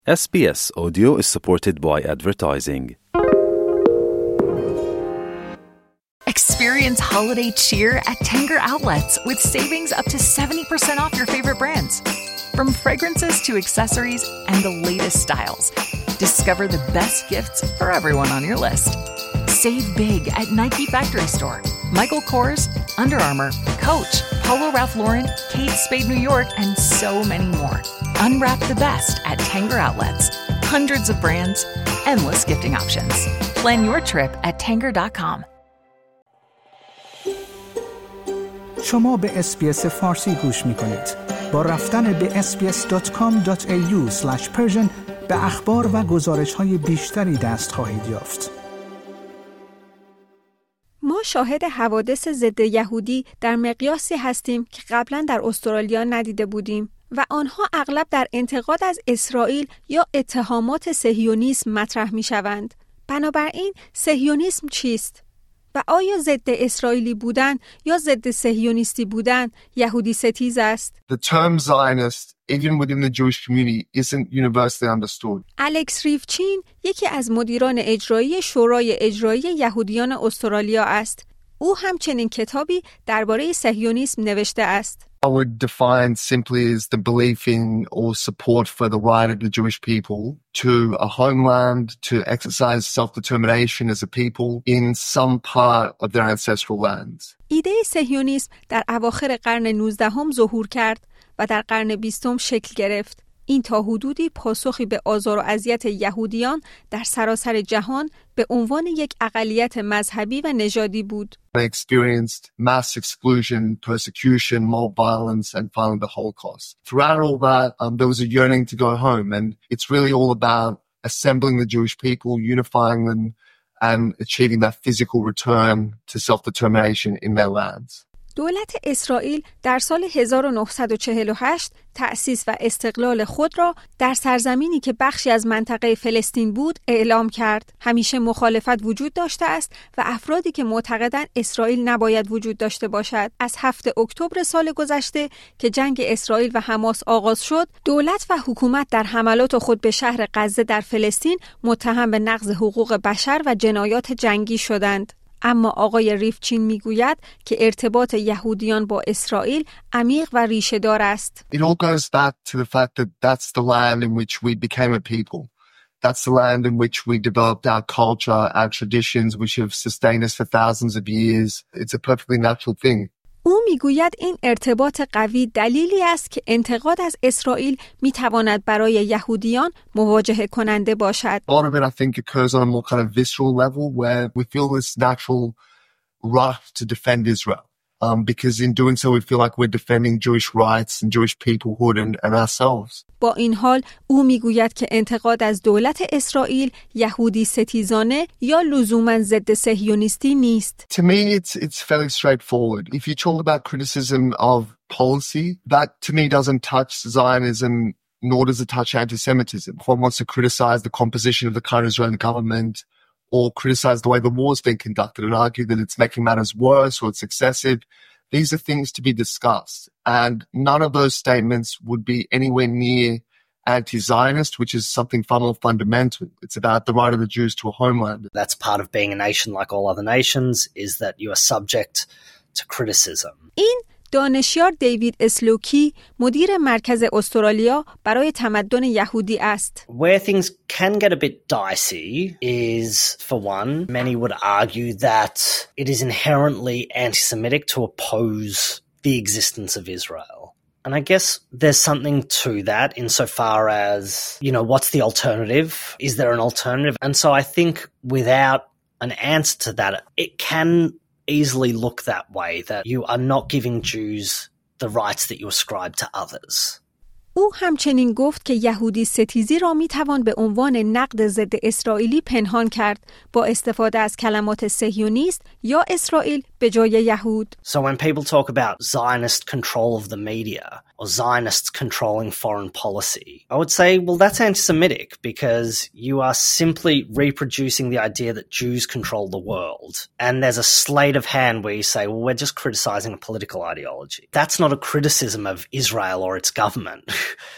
SBS Audio is supported by advertising. Experience holiday cheer at Tanger Outlets with savings up to 70% off your favorite brands. From fragrances to accessories and the latest styles, discover the best gifts for everyone on your list. Save big at Nike Factory Store, Michael Kors, Under Armour, Coach, Polo Ralph Lauren, Kate Spade New York, and so many more. Unwrap the best at Tanger Outlets. Hundreds of brands, endless gifting options. Plan your trip at tanger.com. شما به اس‌بی‌اس فارسی گوش می‌کنید. با رفتن به sbs.com.au/persian به اخبار و گزارش‌های بیشتری دست خواهید یافت. ما شاهد حوادث ضد یهودی در مقیاسی هستیم که قبلا در استرالیا ندیده بودیم و آنها اغلب در انتقاد از اسرائیل یا اتهامات صهیونیسم مطرح می‌شوند. بنابراین صهیونیسم چیست؟ و آیا ضد اسرائیلی بودن یا ضد صهیونیستی بودن یهودی ستیز است؟ The term Zionist, even within the Jewish community, isn't universally understood. الکس ریفچین یکی از مدیران اجرایی شورای اجرایی یهودیان استرالیا است. او همچنین کتابی درباره صهیونیسم نوشته است. I would define simply as the belief in or support for the right of the Jewish people to a homeland, to exercise self-determination as a people in some part of their ancestral lands. ایده صهیونیسم در اواخر قرن 19 ظهور کرد و در قرن 20 شکل گرفت. این تا حدودی پاسخی به آزار و اذیت یهودیان در سراسر جهان به عنوان یک اقلیت مذهبی و نژادی بود. They experienced mass exclusion, persecution, mob violence, and finally the Holocaust. Throughout all that, there was a yearning to go home, and it's really all about assembling the Jewish people, unifying them, and achieving that physical return to self-determination in their lands. دولت اسرائیل در سال 1948 تأسیس و استقلال خود را در سرزمینی که بخشی از منطقه فلسطین بود اعلام کرد. همیشه مخالفت وجود داشته است و افرادی که معتقدند اسرائیل نباید وجود داشته باشد. از 7 اکتبر سال گذشته که جنگ اسرائیل و حماس آغاز شد، دولت و حکومت در حملات خود به شهر غزه در فلسطین متهم به نقض حقوق بشر و جنایات جنگی شدند. اما آقای ریفچین میگوید که ارتباط یهودیان با اسرائیل عمیق و ریشه‌دار است. It all goes back to the fact that that's the land in which we became a people. That's the land in which we developed our culture, our traditions, which have sustained us for thousands of years. It's a perfectly natural thing. او میگوید این ارتباط قوی دلیلی است که انتقاد از اسرائیل میتواند برای یهودیان مواجهه کننده باشد. A lot of it, I think, occurs on a more kind of visceral level where we feel this natural rush to defend Israel. Because in doing so, we feel like we're defending Jewish rights and Jewish peoplehood and ourselves. با این حال او میگوید که انتقاد از دولت اسرائیل یهودی ستیزانه یا لزوماً ضد صهیونیستی نیست. To me, it's fairly straightforward. If you talk about criticism of policy, that to me doesn't touch Zionism, nor does it touch anti-Semitism. If one wants to criticize the composition of the current Israeli government or criticize the way the war is being conducted and argue that it's making matters worse or it's excessive, these are things to be discussed. And none of those statements would be anywhere near anti-Zionist, which is something far more fundamental. It's about the right of the Jews to a homeland. That's part of being a nation like all other nations, is that you are subject to criticism. این دانشیار دیوید اسلوکی مدیر مرکز استرالیا برای تمدن یهودی است. Where things can get a bit dicey is, for one, many would argue that it is inherently anti-Semitic to oppose the existence of Israel. And I guess there's something to that insofar as, what's the alternative? Is there an alternative? And so I think without an answer to that, it can easily look that way, that you are not giving Jews the rights that you ascribe to others. او همچنین گفت که یهودی ستیزی را میتوان به عنوان نقد ضد اسرائیلی پنهان کرد با استفاده از کلمات صهیونیست یا اسرائیل به جای یهود. So when people talk about Zionist control of the media or Zionists controlling foreign policy, I would say, well, that's anti-Semitic because you are simply reproducing the idea that Jews control the world. And there's a sleight of hand where you say, well, we're just criticizing a political ideology. That's not a criticism of Israel or its government.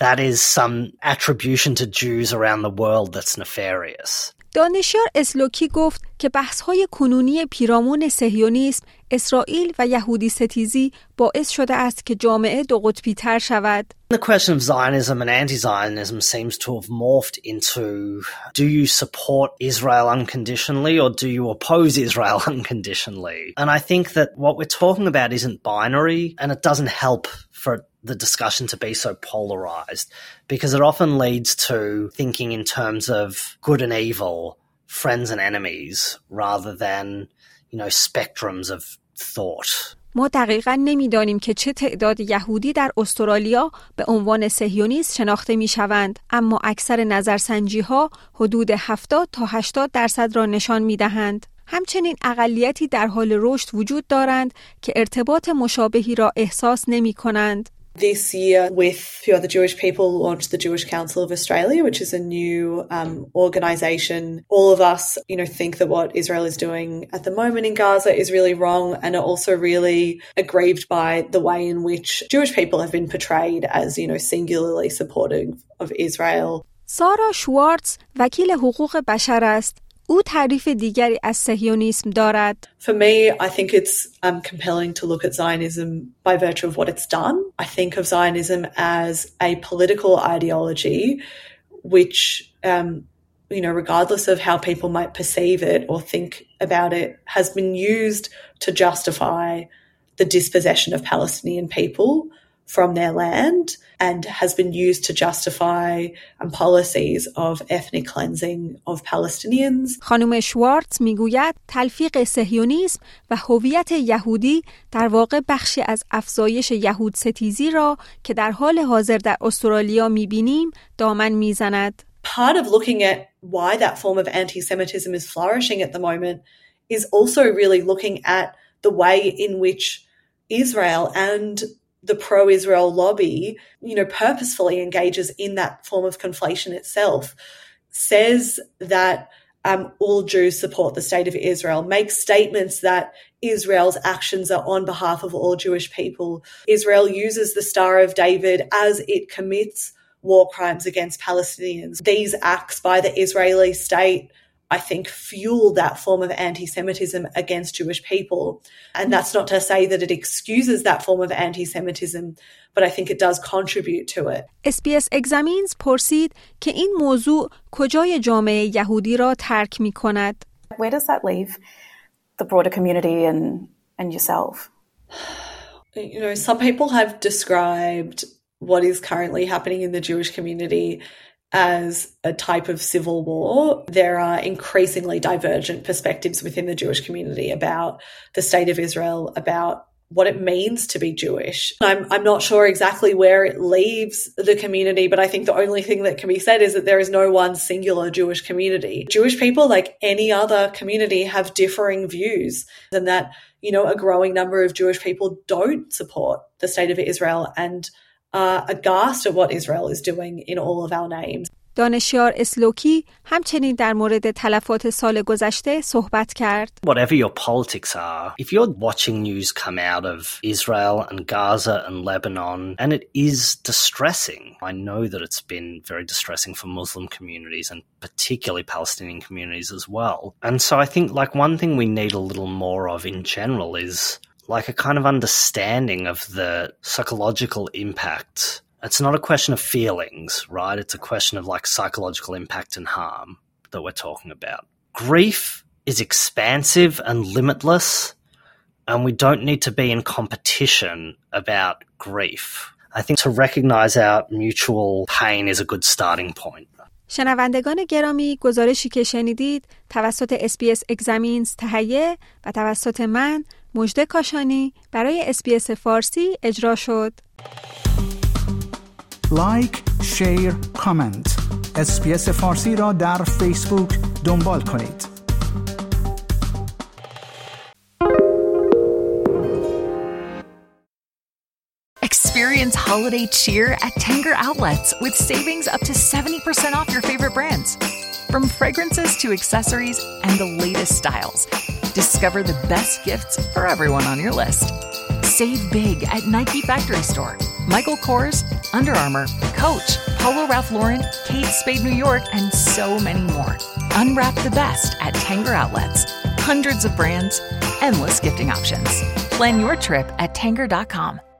that is some attribution to Jews around the world that's nefarious. دانشیار اسلوکی گفت که بحث‌های کنونی پیرامون صهیونیسم، اسرائیل و یهودی ستیزی باعث شده است که جامعه دو قطبی تر شود. The question of Zionism and anti-Zionism seems to have morphed into, do you support Israel unconditionally or do you oppose Israel unconditionally? And I think that what we're talking about isn't binary, and it doesn't help for the discussion to be so polarized, because it often leads to thinking in terms of good and evil, friends and enemies, rather than, spectrums of thought. ما دقیقاً نمی‌دانیم که چه تعداد یهودی در استرالیا به عنوان صهیونیست شناخته می‌شوند، اما اکثر نظرسنجی‌ها حدود 70 تا 80% را نشان می‌دهند. همچنین اقلیتی در حال رشد وجود دارند که ارتباط مشابهی را احساس نمی‌کنند. This year, with a few other Jewish people, launched the Jewish Council of Australia, which is a new organisation. All of us, think that what Israel is doing at the moment in Gaza is really wrong, and are also really aggrieved by the way in which Jewish people have been portrayed as, singularly supportive of Israel. سارا شوارتز وکیل حقوق بشر است. او تعریف دیگری از صهیونیسم دارد. For me, I think it's compelling to look at Zionism by virtue of what it's done. I think of Zionism as a political ideology which, regardless of how people might perceive it or think about it, has been used to justify the dispossession of Palestinian people from their land, and has been used to justify policies of ethnic cleansing of Palestinians. خانم شوارتز میگوید تلفیق صهیونیسم و هویت یهودی در واقع بخشی از افزایش یهود ستیزی را که در حال حاضر در استرالیا میبینیم دامن میزند. Part of looking at why that form of anti-Semitism is flourishing at the moment is also really looking at the way in which Israel and the pro-Israel lobby, purposefully engages in that form of conflation itself, says that all Jews support the state of Israel, makes statements that Israel's actions are on behalf of all Jewish people. Israel uses the Star of David as it commits war crimes against Palestinians. These acts by the Israeli state, I think, fuel that form of anti-Semitism against Jewish people. And that's not to say that it excuses that form of anti-Semitism, but I think it does contribute to it. SBS Examines پرسید که این موضوع کجای جامعه یهودی را ترک می کند. Where does that leave the broader community and yourself? Some people have described what is currently happening in the Jewish community as a type of civil war. There are increasingly divergent perspectives within the Jewish community about the state of Israel, about what it means to be Jewish. I'm not sure exactly where it leaves the community, but I think the only thing that can be said is that there is no one singular Jewish community. Jewish people, like any other community, have differing views, and that, a growing number of Jewish people don't support the state of Israel and are aghast at what Israel is doing in all of our names. دانشیار اسلوکی همچنین در مورد تلفات سال گذشته صحبت کرد. Whatever your politics are, if you're watching news come out of Israel and Gaza and Lebanon, and it is distressing. I know that it's been very distressing for Muslim communities and particularly Palestinian communities as well. And so I think one thing we need a little more of in general is a kind of understanding of the psychological impact. It's not a question of feelings, right? It's a question of psychological impact and harm that we're talking about. Grief is expansive and limitless, and we don't need to be in competition about grief. I think to recognize our mutual pain is a good starting point. شنوندگان گرامی، گزارشی که شنیدید توسط SBS Examines تهیه و توسط من مژده کاشانی برای SBS فارسی اجرا شد. لایک، شیر، کامنت. SBS فارسی را در فیسبوک دنبال کنید. Experience holiday cheer at Tanger Outlets with savings up to 70% off your favorite brands. From fragrances to accessories and the latest styles, discover the best gifts for everyone on your list. Save big at Nike Factory Store, Michael Kors, Under Armour, Coach, Polo Ralph Lauren, Kate Spade New York, and so many more. Unwrap the best at Tanger Outlets. Hundreds of brands, endless gifting options. Plan your trip at Tanger.com.